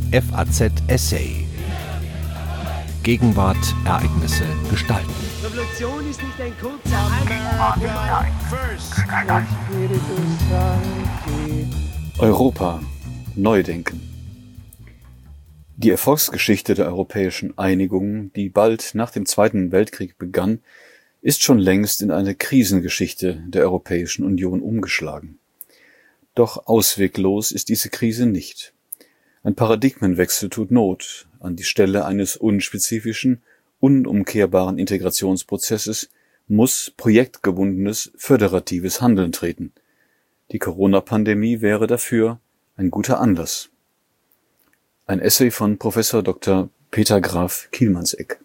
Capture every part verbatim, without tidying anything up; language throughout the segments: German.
F A Z Essay. Gegenwart, Ereignisse, Gestalten. Revolution ist nicht ein kurzer Europa. Neudenken. Die Erfolgsgeschichte der europäischen Einigung, die bald nach dem Zweiten Weltkrieg begann, ist schon längst in eine Krisengeschichte der Europäischen Union umgeschlagen. Doch ausweglos ist diese Krise nicht. Ein Paradigmenwechsel tut Not. An die Stelle eines unspezifischen, unumkehrbaren Integrationsprozesses muss projektgebundenes, föderatives Handeln treten. Die Corona-Pandemie wäre dafür ein guter Anlass. Ein Essay von Professor Doktor Peter Graf Kielmannsegg.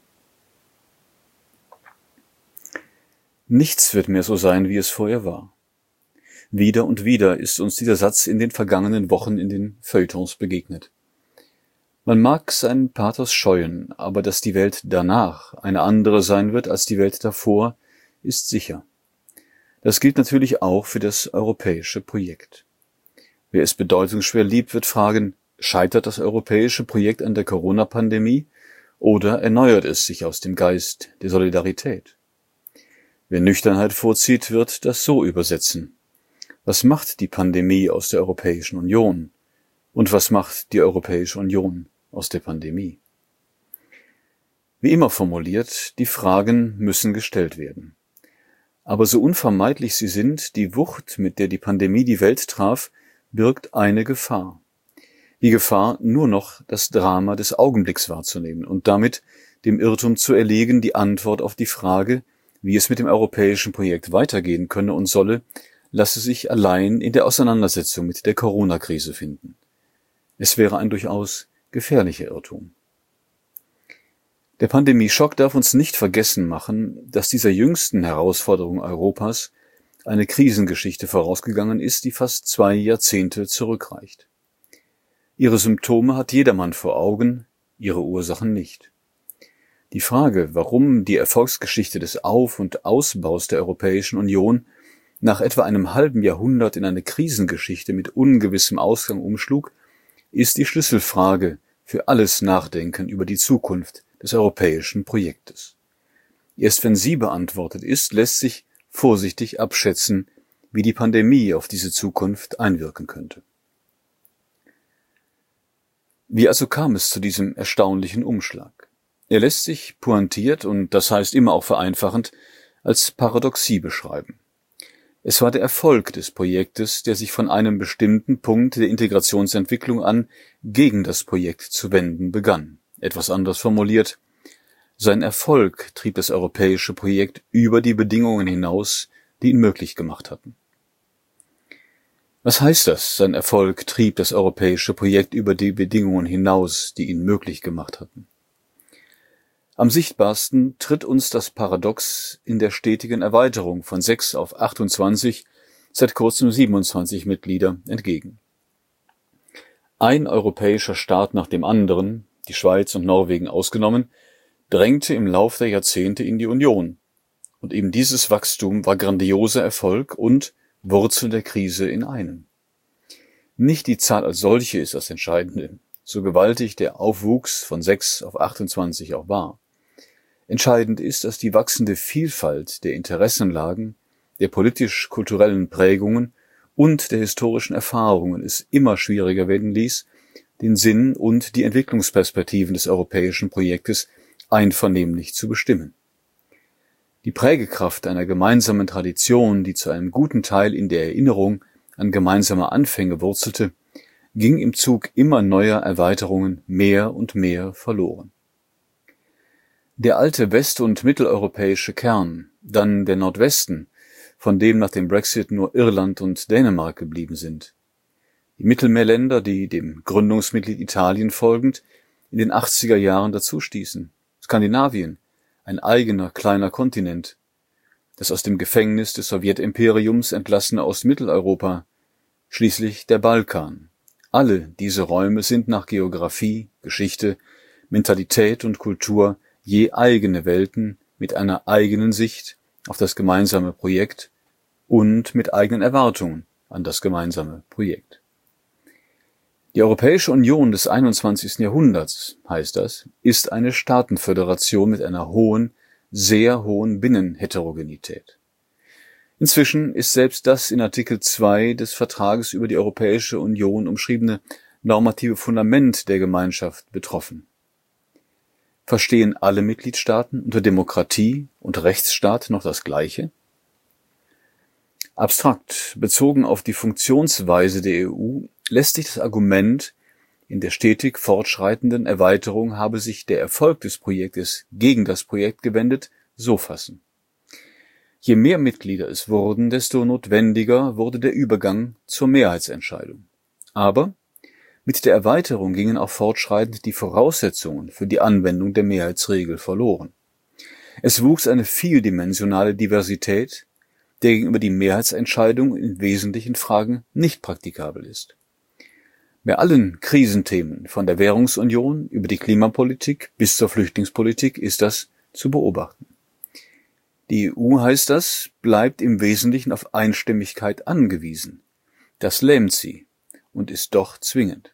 Nichts wird mehr so sein, wie es vorher war. Wieder und wieder ist uns dieser Satz in den vergangenen Wochen in den Feuilletons begegnet. Man mag seinen Pathos scheuen, aber dass die Welt danach eine andere sein wird als die Welt davor, ist sicher. Das gilt natürlich auch für das europäische Projekt. Wer es bedeutungsschwer liebt, wird fragen, scheitert das europäische Projekt an der Corona-Pandemie oder erneuert es sich aus dem Geist der Solidarität? Wer Nüchternheit vorzieht, wird das so übersetzen. Was macht die Pandemie aus der Europäischen Union? Und was macht die Europäische Union aus der Pandemie? Wie immer formuliert, die Fragen müssen gestellt werden. Aber so unvermeidlich sie sind, die Wucht, mit der die Pandemie die Welt traf, birgt eine Gefahr. Die Gefahr, nur noch das Drama des Augenblicks wahrzunehmen und damit dem Irrtum zu erlegen, die Antwort auf die Frage, wie es mit dem europäischen Projekt weitergehen könne und solle, lasse sich allein in der Auseinandersetzung mit der Corona-Krise finden. Es wäre ein durchaus gefährlicher Irrtum. Der Pandemieschock darf uns nicht vergessen machen, dass dieser jüngsten Herausforderung Europas eine Krisengeschichte vorausgegangen ist, die fast zwei Jahrzehnte zurückreicht. Ihre Symptome hat jedermann vor Augen, ihre Ursachen nicht. Die Frage, warum die Erfolgsgeschichte des Auf- und Ausbaus der Europäischen Union nach etwa einem halben Jahrhundert in eine Krisengeschichte mit ungewissem Ausgang umschlug, ist die Schlüsselfrage für alles Nachdenken über die Zukunft des europäischen Projektes. Erst wenn sie beantwortet ist, lässt sich vorsichtig abschätzen, wie die Pandemie auf diese Zukunft einwirken könnte. Wie also kam es zu diesem erstaunlichen Umschlag? Er lässt sich pointiert und das heißt immer auch vereinfachend als Paradoxie beschreiben. Es war der Erfolg des Projektes, der sich von einem bestimmten Punkt der Integrationsentwicklung an gegen das Projekt zu wenden begann. Etwas anders formuliert, sein Erfolg trieb das europäische Projekt über die Bedingungen hinaus, die ihn möglich gemacht hatten. Was heißt das? Sein Erfolg trieb das europäische Projekt über die Bedingungen hinaus, die ihn möglich gemacht hatten. Am sichtbarsten tritt uns das Paradox in der stetigen Erweiterung von sechs auf achtundzwanzig, seit kurzem siebenundzwanzig Mitglieder entgegen. Ein europäischer Staat nach dem anderen, die Schweiz und Norwegen ausgenommen, drängte im Lauf der Jahrzehnte in die Union. Und eben dieses Wachstum war grandioser Erfolg und Wurzel der Krise in einem. Nicht die Zahl als solche ist das Entscheidende, so gewaltig der Aufwuchs von sechs auf achtundzwanzig auch war. Entscheidend ist, dass die wachsende Vielfalt der Interessenlagen, der politisch-kulturellen Prägungen und der historischen Erfahrungen es immer schwieriger werden ließ, den Sinn und die Entwicklungsperspektiven des europäischen Projektes einvernehmlich zu bestimmen. Die Prägekraft einer gemeinsamen Tradition, die zu einem guten Teil in der Erinnerung an gemeinsame Anfänge wurzelte, ging im Zug immer neuer Erweiterungen mehr und mehr verloren. Der alte west- und mitteleuropäische Kern, dann der Nordwesten, von dem nach dem Brexit nur Irland und Dänemark geblieben sind. Die Mittelmeerländer, die dem Gründungsmitglied Italien folgend in den achtziger Jahren dazustießen. Skandinavien, ein eigener kleiner Kontinent. Das aus dem Gefängnis des Sowjetimperiums entlassene Ostmitteleuropa. Schließlich der Balkan. Alle diese Räume sind nach Geographie, Geschichte, Mentalität und Kultur je eigene Welten mit einer eigenen Sicht auf das gemeinsame Projekt und mit eigenen Erwartungen an das gemeinsame Projekt. Die Europäische Union des einundzwanzigsten Jahrhunderts, heißt das, ist eine Staatenföderation mit einer hohen, sehr hohen Binnenheterogenität. Inzwischen ist selbst das in Artikel zwei des Vertrages über die Europäische Union umschriebene normative Fundament der Gemeinschaft betroffen. Verstehen alle Mitgliedstaaten unter Demokratie und Rechtsstaat noch das Gleiche? Abstrakt bezogen auf die Funktionsweise der E U lässt sich das Argument, in der stetig fortschreitenden Erweiterung habe sich der Erfolg des Projektes gegen das Projekt gewendet, so fassen. Je mehr Mitglieder es wurden, desto notwendiger wurde der Übergang zur Mehrheitsentscheidung. Aber mit der Erweiterung gingen auch fortschreitend die Voraussetzungen für die Anwendung der Mehrheitsregel verloren. Es wuchs eine vieldimensionale Diversität, der gegenüber die Mehrheitsentscheidung in wesentlichen Fragen nicht praktikabel ist. Bei allen Krisenthemen, von der Währungsunion über die Klimapolitik bis zur Flüchtlingspolitik, ist das zu beobachten. Die E U, heißt das, bleibt im Wesentlichen auf Einstimmigkeit angewiesen. Das lähmt sie und ist doch zwingend.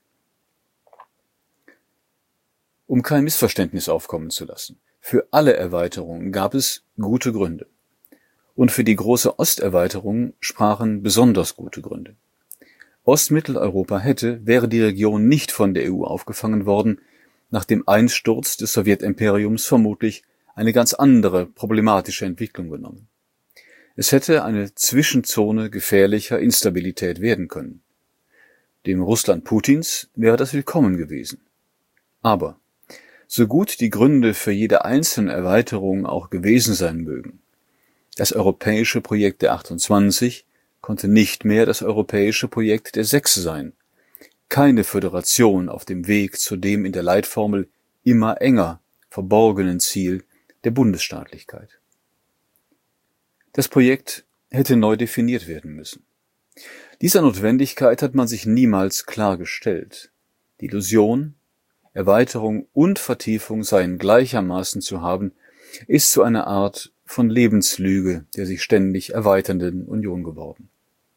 Um kein Missverständnis aufkommen zu lassen: Für alle Erweiterungen gab es gute Gründe. Und für die große Osterweiterung sprachen besonders gute Gründe. Ostmitteleuropa hätte, wäre die Region nicht von der E U aufgefangen worden, nach dem Einsturz des Sowjetimperiums vermutlich eine ganz andere problematische Entwicklung genommen. Es hätte eine Zwischenzone gefährlicher Instabilität werden können. Dem Russland Putins wäre das willkommen gewesen. Aber so gut die Gründe für jede einzelne Erweiterung auch gewesen sein mögen, das europäische Projekt der achtundzwanzig konnte nicht mehr das europäische Projekt der sechs sein. Keine Föderation auf dem Weg zu dem in der Leitformel immer enger verborgenen Ziel der Bundesstaatlichkeit. Das Projekt hätte neu definiert werden müssen. Dieser Notwendigkeit hat man sich niemals klar gestellt. Die Illusion, Erweiterung und Vertiefung seien gleichermaßen zu haben, ist zu einer Art von Lebenslüge der sich ständig erweiternden Union geworden.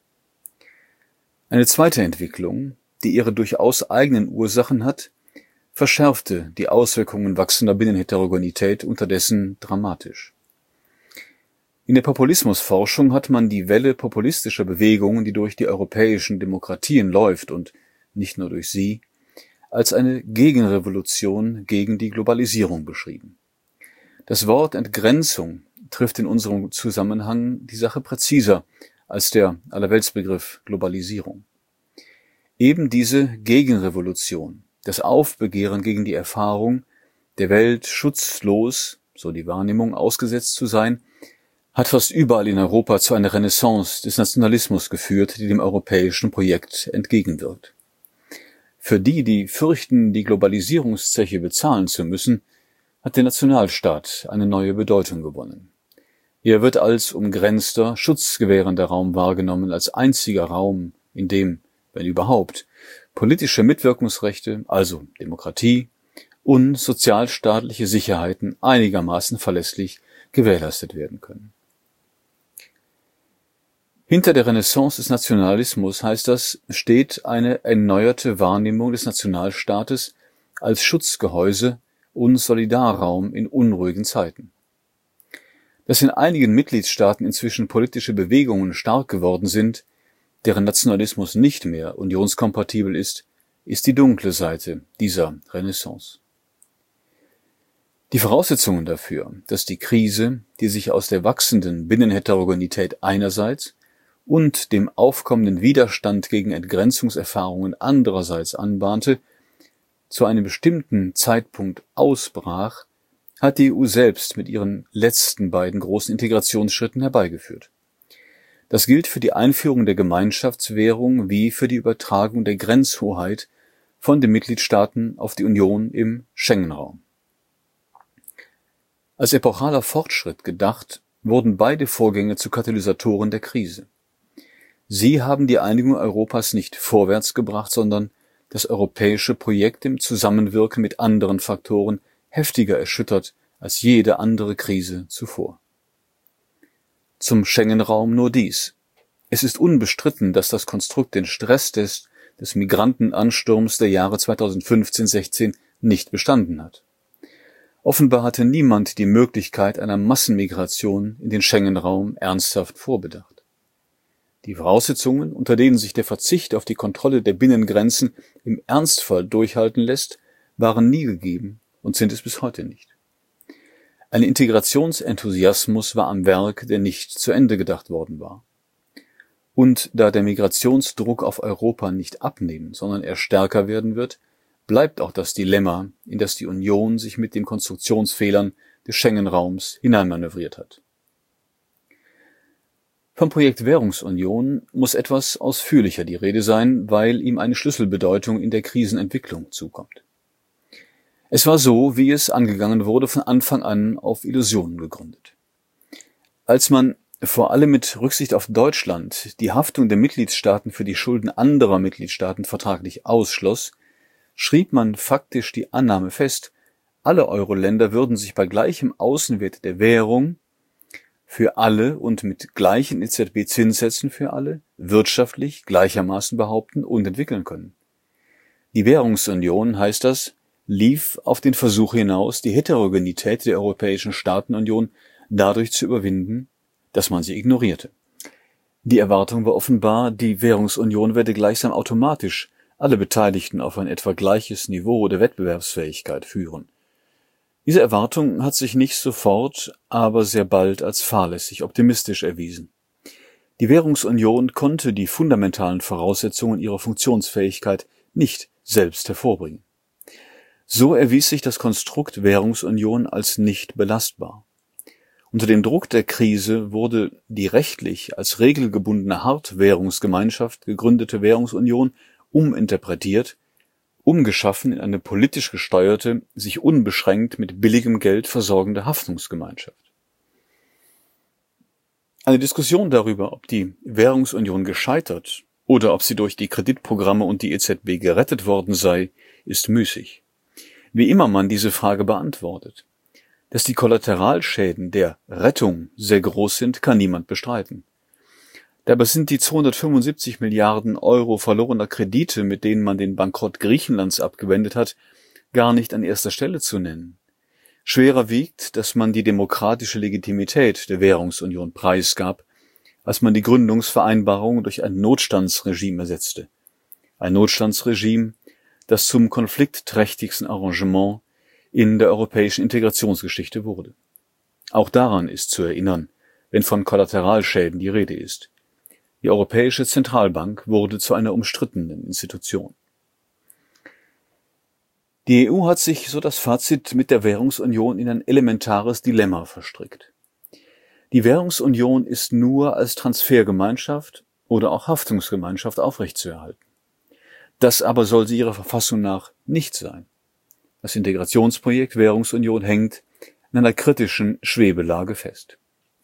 Eine zweite Entwicklung, die ihre durchaus eigenen Ursachen hat, verschärfte die Auswirkungen wachsender Binnenheterogenität unterdessen dramatisch. In der Populismusforschung hat man die Welle populistischer Bewegungen, die durch die europäischen Demokratien läuft und nicht nur durch sie, als eine Gegenrevolution gegen die Globalisierung beschrieben. Das Wort Entgrenzung trifft in unserem Zusammenhang die Sache präziser als der Allerweltsbegriff Globalisierung. Eben diese Gegenrevolution, das Aufbegehren gegen die Erfahrung, der Welt schutzlos, so die Wahrnehmung, ausgesetzt zu sein, hat fast überall in Europa zu einer Renaissance des Nationalismus geführt, die dem europäischen Projekt entgegenwirkt. Für die, die fürchten, die Globalisierungszeche bezahlen zu müssen, hat der Nationalstaat eine neue Bedeutung gewonnen. Er wird als umgrenzter, schutzgewährender Raum wahrgenommen, als einziger Raum, in dem, wenn überhaupt, politische Mitwirkungsrechte, also Demokratie, und sozialstaatliche Sicherheiten einigermaßen verlässlich gewährleistet werden können. Hinter der Renaissance des Nationalismus, heißt das, steht eine erneuerte Wahrnehmung des Nationalstaates als Schutzgehäuse und Solidarraum in unruhigen Zeiten. Dass in einigen Mitgliedstaaten inzwischen politische Bewegungen stark geworden sind, deren Nationalismus nicht mehr unionskompatibel ist, ist die dunkle Seite dieser Renaissance. Die Voraussetzungen dafür, dass die Krise, die sich aus der wachsenden Binnenheterogenität einerseits und dem aufkommenden Widerstand gegen Entgrenzungserfahrungen andererseits anbahnte, zu einem bestimmten Zeitpunkt ausbrach, hat die E U selbst mit ihren letzten beiden großen Integrationsschritten herbeigeführt. Das gilt für die Einführung der Gemeinschaftswährung wie für die Übertragung der Grenzhoheit von den Mitgliedstaaten auf die Union im Schengen-Raum. Als epochaler Fortschritt gedacht, wurden beide Vorgänge zu Katalysatoren der Krise. Sie haben die Einigung Europas nicht vorwärts gebracht, sondern das europäische Projekt im Zusammenwirken mit anderen Faktoren heftiger erschüttert als jede andere Krise zuvor. Zum Schengen-Raum nur dies: Es ist unbestritten, dass das Konstrukt den Stresstest des Migrantenansturms der Jahre zweitausendfünfzehn sechzehn nicht bestanden hat. Offenbar hatte niemand die Möglichkeit einer Massenmigration in den Schengen-Raum ernsthaft vorbedacht. Die Voraussetzungen, unter denen sich der Verzicht auf die Kontrolle der Binnengrenzen im Ernstfall durchhalten lässt, waren nie gegeben und sind es bis heute nicht. Ein Integrationsenthusiasmus war am Werk, der nicht zu Ende gedacht worden war. Und da der Migrationsdruck auf Europa nicht abnehmen, sondern eher stärker werden wird, bleibt auch das Dilemma, in das die Union sich mit den Konstruktionsfehlern des Schengen-Raums hineinmanövriert hat. Vom Projekt Währungsunion muss etwas ausführlicher die Rede sein, weil ihm eine Schlüsselbedeutung in der Krisenentwicklung zukommt. Es war so, wie es angegangen wurde, von Anfang an auf Illusionen gegründet. Als man vor allem mit Rücksicht auf Deutschland die Haftung der Mitgliedstaaten für die Schulden anderer Mitgliedstaaten vertraglich ausschloss, schrieb man faktisch die Annahme fest, alle Euro-Länder würden sich bei gleichem Außenwert der Währung für alle und mit gleichen E Z B-Zinssätzen für alle wirtschaftlich gleichermaßen behaupten und entwickeln können. Die Währungsunion, heißt das, lief auf den Versuch hinaus, die Heterogenität der Europäischen Staatenunion dadurch zu überwinden, dass man sie ignorierte. Die Erwartung war offenbar, die Währungsunion werde gleichsam automatisch alle Beteiligten auf ein etwa gleiches Niveau der Wettbewerbsfähigkeit führen. Diese Erwartung hat sich nicht sofort, aber sehr bald als fahrlässig optimistisch erwiesen. Die Währungsunion konnte die fundamentalen Voraussetzungen ihrer Funktionsfähigkeit nicht selbst hervorbringen. So erwies sich das Konstrukt Währungsunion als nicht belastbar. Unter dem Druck der Krise wurde die rechtlich als regelgebundene Hartwährungsgemeinschaft gegründete Währungsunion uminterpretiert, umgeschaffen in eine politisch gesteuerte, sich unbeschränkt mit billigem Geld versorgende Haftungsgemeinschaft. Eine Diskussion darüber, ob die Währungsunion gescheitert oder ob sie durch die Kreditprogramme und die E Z B gerettet worden sei, ist müßig. Wie immer man diese Frage beantwortet. Dass die Kollateralschäden der Rettung sehr groß sind, kann niemand bestreiten. Dabei sind die zweihundertfünfundsiebzig Milliarden Euro verlorener Kredite, mit denen man den Bankrott Griechenlands abgewendet hat, gar nicht an erster Stelle zu nennen. Schwerer wiegt, dass man die demokratische Legitimität der Währungsunion preisgab, als man die Gründungsvereinbarung durch ein Notstandsregime ersetzte. Ein Notstandsregime, das zum konfliktträchtigsten Arrangement in der europäischen Integrationsgeschichte wurde. Auch daran ist zu erinnern, wenn von Kollateralschäden die Rede ist. Die Europäische Zentralbank wurde zu einer umstrittenen Institution. Die E U hat sich, so das Fazit, mit der Währungsunion in ein elementares Dilemma verstrickt. Die Währungsunion ist nur als Transfergemeinschaft oder auch Haftungsgemeinschaft aufrechtzuerhalten. Das aber soll sie ihrer Verfassung nach nicht sein. Das Integrationsprojekt Währungsunion hängt in einer kritischen Schwebelage fest.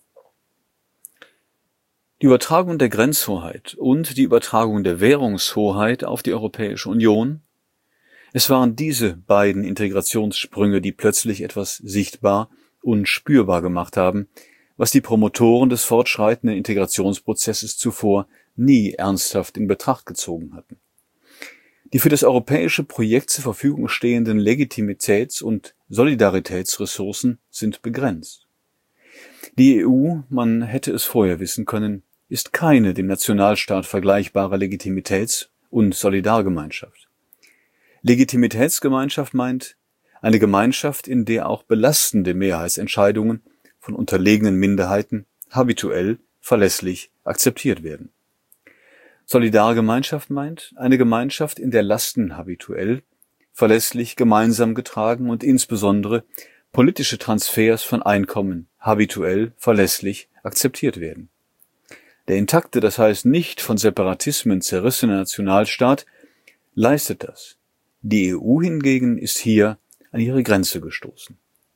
Die Übertragung der Grenzhoheit und die Übertragung der Währungshoheit auf die Europäische Union, es waren diese beiden Integrationssprünge, die plötzlich etwas sichtbar und spürbar gemacht haben, was die Promotoren des fortschreitenden Integrationsprozesses zuvor nie ernsthaft in Betracht gezogen hatten. Die für das europäische Projekt zur Verfügung stehenden Legitimitäts- und Solidaritätsressourcen sind begrenzt. Die E U, man hätte es vorher wissen können, ist keine dem Nationalstaat vergleichbare Legitimitäts- und Solidargemeinschaft. Legitimitätsgemeinschaft meint eine Gemeinschaft, in der auch belastende Mehrheitsentscheidungen von unterlegenen Minderheiten habituell verlässlich akzeptiert werden. Solidargemeinschaft meint eine Gemeinschaft, in der Lasten habituell verlässlich gemeinsam getragen und insbesondere politische Transfers von Einkommen habituell verlässlich akzeptiert werden. Der intakte, das heißt nicht von Separatismen zerrissene Nationalstaat leistet das. Die E U hingegen ist hier an ihre Grenze gestoßen.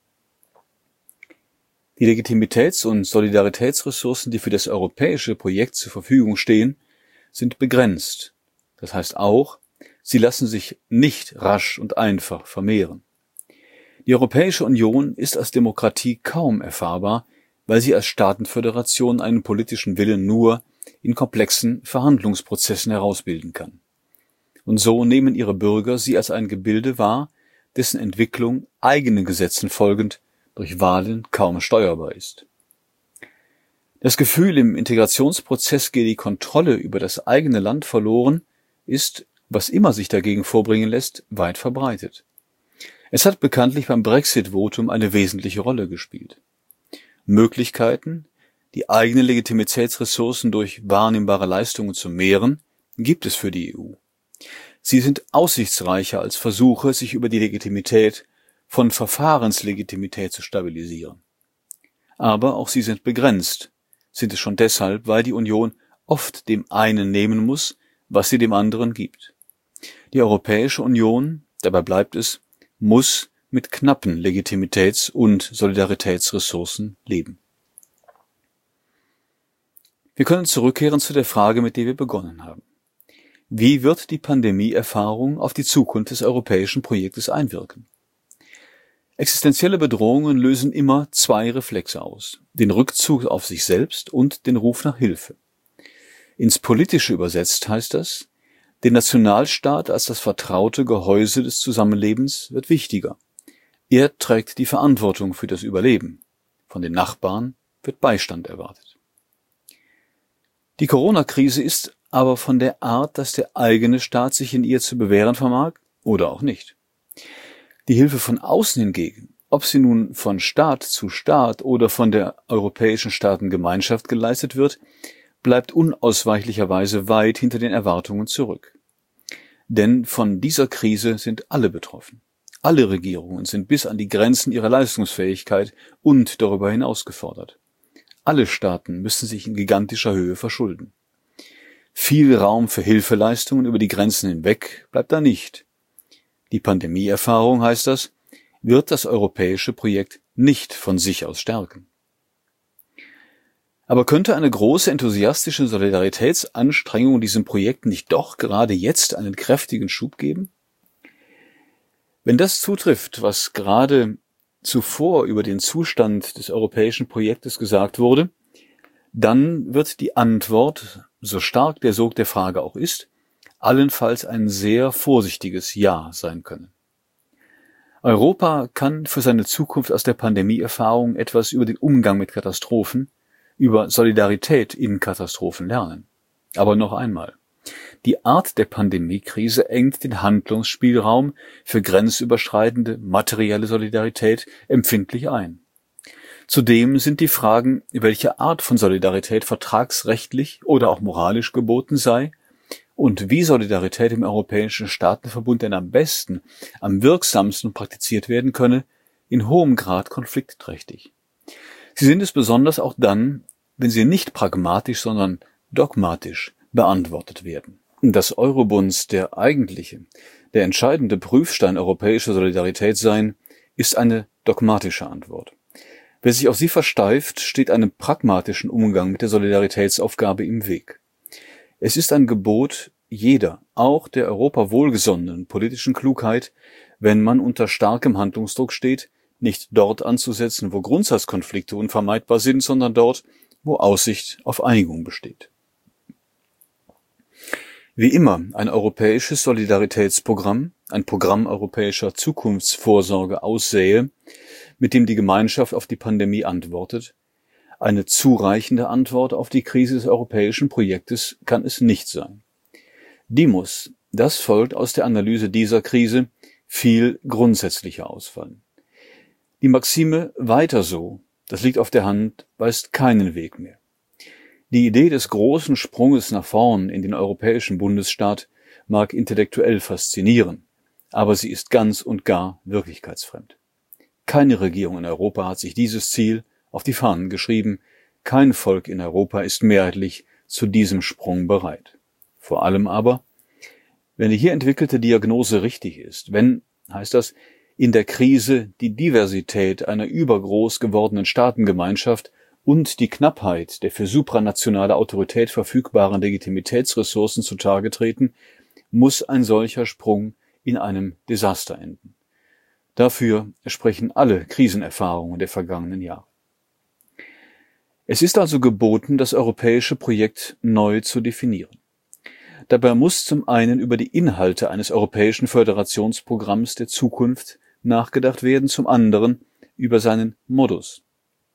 Die Legitimitäts- und Solidaritätsressourcen, die für das europäische Projekt zur Verfügung stehen, sind begrenzt. Das heißt auch, sie lassen sich nicht rasch und einfach vermehren. Die Europäische Union ist als Demokratie kaum erfahrbar, weil sie als Staatenföderation einen politischen Willen nur in komplexen Verhandlungsprozessen herausbilden kann. und so nehmen ihre Bürger sie als ein Gebilde wahr, dessen Entwicklung eigenen Gesetzen folgend durch Wahlen kaum steuerbar ist. Das Gefühl, im Integrationsprozess gehe die Kontrolle über das eigene Land verloren, ist, was immer sich dagegen vorbringen lässt, weit verbreitet. Es hat bekanntlich beim Brexit-Votum eine wesentliche Rolle gespielt. Möglichkeiten, die eigenen Legitimitätsressourcen durch wahrnehmbare Leistungen zu mehren, gibt es für die E U. Sie sind aussichtsreicher als Versuche, sich über die Legitimität von Verfahrenslegitimität zu stabilisieren. Aber auch sie sind begrenzt, sind es schon deshalb, weil die Union oft dem einen nehmen muss, was sie dem anderen gibt. Die Europäische Union, dabei bleibt es, muss mit knappen Legitimitäts- und Solidaritätsressourcen leben. Wir können zurückkehren zu der Frage, mit der wir begonnen haben. Wie wird die Pandemieerfahrung auf die Zukunft des europäischen Projektes einwirken? Existenzielle Bedrohungen lösen immer zwei Reflexe aus: den Rückzug auf sich selbst und den Ruf nach Hilfe. Ins Politische übersetzt heißt das, der Nationalstaat als das vertraute Gehäuse des Zusammenlebens wird wichtiger. Er trägt die Verantwortung für das Überleben. Von den Nachbarn wird Beistand erwartet. Die Corona-Krise ist aber von der Art, dass der eigene Staat sich in ihr zu bewähren vermag oder auch nicht. Die Hilfe von außen hingegen, ob sie nun von Staat zu Staat oder von der Europäischen Staatengemeinschaft geleistet wird, bleibt unausweichlicherweise weit hinter den Erwartungen zurück. Denn von dieser Krise sind alle betroffen. Alle Regierungen sind bis an die Grenzen ihrer Leistungsfähigkeit und darüber hinaus gefordert. Alle Staaten müssen sich in gigantischer Höhe verschulden. Viel Raum für Hilfeleistungen über die Grenzen hinweg bleibt da nicht. Die Pandemieerfahrung, heißt das, wird das europäische Projekt nicht von sich aus stärken. Aber könnte eine große enthusiastische Solidaritätsanstrengung diesem Projekt nicht doch gerade jetzt einen kräftigen Schub geben? Wenn das zutrifft, was gerade zuvor über den Zustand des europäischen Projektes gesagt wurde, dann wird die Antwort, so stark der Sog der Frage auch ist, allenfalls ein sehr vorsichtiges Ja sein können. Europa kann für seine Zukunft aus der Pandemieerfahrung etwas über den Umgang mit Katastrophen, über Solidarität in Katastrophen lernen. Aber noch einmal, die Art der Pandemiekrise engt den Handlungsspielraum für grenzüberschreitende materielle Solidarität empfindlich ein. Zudem sind die Fragen, welche Art von Solidarität vertragsrechtlich oder auch moralisch geboten sei und wie Solidarität im Europäischen Staatenverbund denn am besten, am wirksamsten praktiziert werden könne, in hohem Grad konfliktträchtig. Sie sind es besonders auch dann, wenn sie nicht pragmatisch, sondern dogmatisch beantwortet werden. Dass Eurobonds der eigentliche, der entscheidende Prüfstein europäischer Solidarität seien, ist eine dogmatische Antwort. Wer sich auf sie versteift, steht einem pragmatischen Umgang mit der Solidaritätsaufgabe im Weg. Es ist ein Gebot jeder, auch der Europa wohlgesonnenen politischen Klugheit, wenn man unter starkem Handlungsdruck steht, nicht dort anzusetzen, wo Grundsatzkonflikte unvermeidbar sind, sondern dort, wo Aussicht auf Einigung besteht. Wie immer ein europäisches Solidaritätsprogramm, ein Programm europäischer Zukunftsvorsorge aussähe, mit dem die Gemeinschaft auf die Pandemie antwortet, eine zureichende Antwort auf die Krise des europäischen Projektes kann es nicht sein. Die muss, das folgt aus der Analyse dieser Krise, viel grundsätzlicher ausfallen. Die Maxime "weiter so", das liegt auf der Hand, weist keinen Weg mehr. Die Idee des großen Sprunges nach vorn in den europäischen Bundesstaat mag intellektuell faszinieren, aber sie ist ganz und gar wirklichkeitsfremd. Keine Regierung in Europa hat sich dieses Ziel auf die Fahnen geschrieben, kein Volk in Europa ist mehrheitlich zu diesem Sprung bereit. Vor allem aber, wenn die hier entwickelte Diagnose richtig ist, wenn, heißt das, in der Krise die Diversität einer übergroß gewordenen Staatengemeinschaft und die Knappheit der für supranationale Autorität verfügbaren Legitimitätsressourcen zutage treten, muss ein solcher Sprung in einem Desaster enden. Dafür sprechen alle Krisenerfahrungen der vergangenen Jahre. Es ist also geboten, das europäische Projekt neu zu definieren. Dabei muss zum einen über die Inhalte eines europäischen Föderationsprogramms der Zukunft nachgedacht werden, zum anderen über seinen Modus.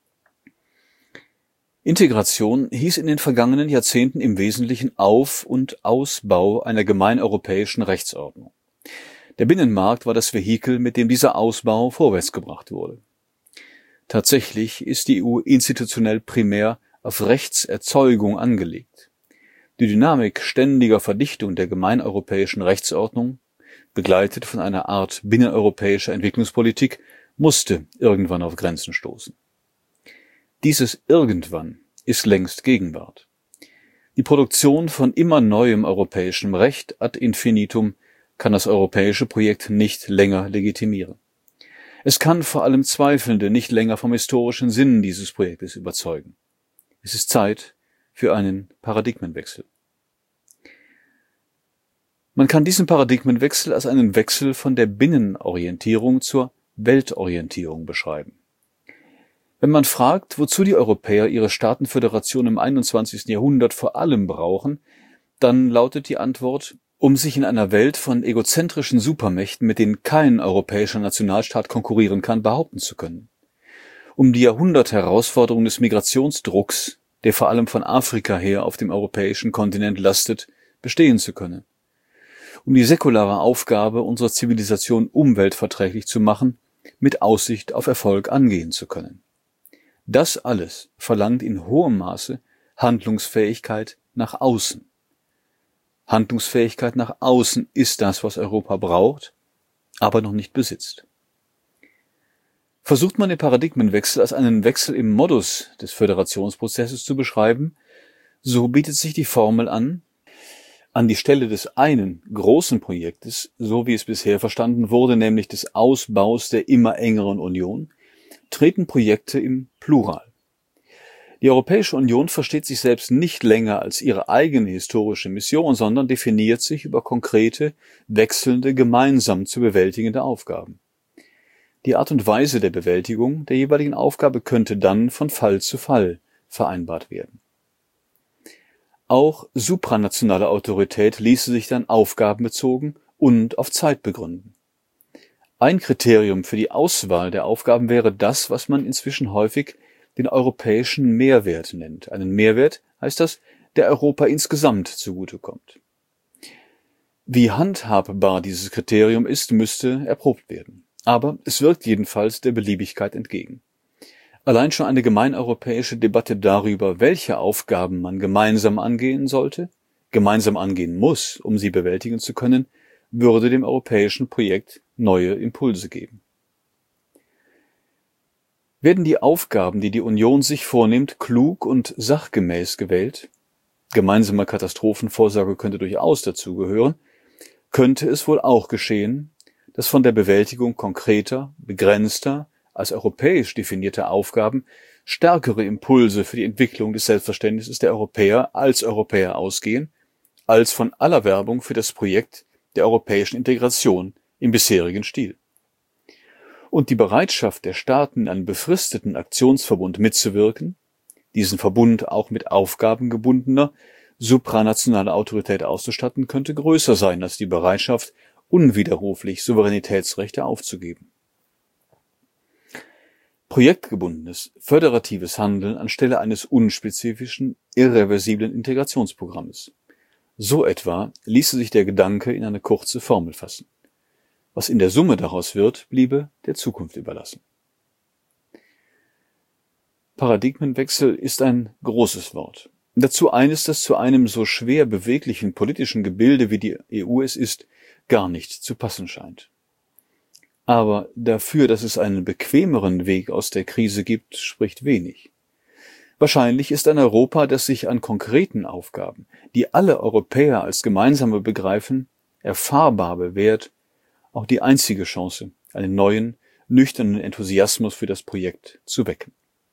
Integration hieß in den vergangenen Jahrzehnten im Wesentlichen Auf- und Ausbau einer gemeineuropäischen Rechtsordnung. Der Binnenmarkt war das Vehikel, mit dem dieser Ausbau vorwärtsgebracht wurde. Tatsächlich ist die E U institutionell primär auf Rechtserzeugung angelegt. Die Dynamik ständiger Verdichtung der gemeineuropäischen Rechtsordnung, begleitet von einer Art binneneuropäischer Entwicklungspolitik, musste irgendwann auf Grenzen stoßen. Dieses Irgendwann ist längst Gegenwart. Die Produktion von immer neuem europäischem Recht ad infinitum kann das europäische Projekt nicht länger legitimieren. Es kann vor allem Zweifelnde nicht länger vom historischen Sinn dieses Projektes überzeugen. Es ist Zeit für einen Paradigmenwechsel. Man kann diesen Paradigmenwechsel als einen Wechsel von der Binnenorientierung zur Weltorientierung beschreiben. Wenn man fragt, wozu die Europäer ihre Staatenföderation im einundzwanzigsten Jahrhundert vor allem brauchen, dann lautet die Antwort: um sich in einer Welt von egozentrischen Supermächten, mit denen kein europäischer Nationalstaat konkurrieren kann, behaupten zu können. Um die Jahrhundertherausforderung des Migrationsdrucks, der vor allem von Afrika her auf dem europäischen Kontinent lastet, bestehen zu können. Um die säkulare Aufgabe unserer Zivilisation umweltverträglich zu machen, mit Aussicht auf Erfolg angehen zu können. Das alles verlangt in hohem Maße Handlungsfähigkeit nach außen. Handlungsfähigkeit nach außen ist das, was Europa braucht, aber noch nicht besitzt. Versucht man den Paradigmenwechsel als einen Wechsel im Modus des Föderationsprozesses zu beschreiben, so bietet sich die Formel an: an die Stelle des einen großen Projektes, so wie es bisher verstanden wurde, nämlich des Ausbaus der immer engeren Union, treten Projekte im Plural. Die Europäische Union versteht sich selbst nicht länger als ihre eigene historische Mission, sondern definiert sich über konkrete, wechselnde, gemeinsam zu bewältigende Aufgaben. Die Art und Weise der Bewältigung der jeweiligen Aufgabe könnte dann von Fall zu Fall vereinbart werden. Auch supranationale Autorität ließe sich dann aufgabenbezogen und auf Zeit begründen. Ein Kriterium für die Auswahl der Aufgaben wäre das, was man inzwischen häufig den europäischen Mehrwert nennt. Einen Mehrwert heißt das, der Europa insgesamt zugutekommt. Wie handhabbar dieses Kriterium ist, müsste erprobt werden. Aber es wirkt jedenfalls der Beliebigkeit entgegen. Allein schon eine gemeineuropäische Debatte darüber, welche Aufgaben man gemeinsam angehen sollte, gemeinsam angehen muss, um sie bewältigen zu können, würde dem europäischen Projekt neue Impulse geben. Werden die Aufgaben, die die Union sich vornimmt, klug und sachgemäß gewählt, gemeinsame Katastrophenvorsorge könnte durchaus dazugehören, könnte es wohl auch geschehen, dass von der Bewältigung konkreter, begrenzter, als europäisch definierter Aufgaben stärkere Impulse für die Entwicklung des Selbstverständnisses der Europäer als Europäer ausgehen, als von aller Werbung für das Projekt der europäischen Integration im bisherigen Stil. Und die Bereitschaft der Staaten, in einem befristeten Aktionsverbund mitzuwirken, diesen Verbund auch mit aufgabengebundener, supranationaler Autorität auszustatten, könnte größer sein als die Bereitschaft, unwiderruflich Souveränitätsrechte aufzugeben. Projektgebundenes, föderatives Handeln anstelle eines unspezifischen, irreversiblen Integrationsprogrammes. So etwa ließe sich der Gedanke in eine kurze Formel fassen. Was in der Summe daraus wird, bliebe der Zukunft überlassen. Paradigmenwechsel ist ein großes Wort. Dazu eines, das zu einem so schwer beweglichen politischen Gebilde wie die E U es ist, gar nicht zu passen scheint. Aber dafür, dass es einen bequemeren Weg aus der Krise gibt, spricht wenig. Wahrscheinlich ist ein Europa, das sich an konkreten Aufgaben, die alle Europäer als gemeinsame begreifen, erfahrbar bewährt, auch die einzige Chance, einen neuen, nüchternen Enthusiasmus für das Projekt zu wecken.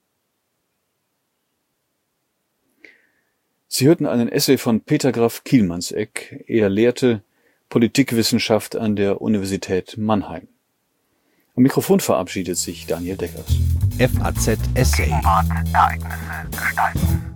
Sie hörten einen Essay von Peter Graf Kielmannsegg. Er lehrte Politikwissenschaft an der Universität Mannheim. Am Mikrofon verabschiedet sich Daniel Deckers. F A Z Essay. Ereignisse gestalten.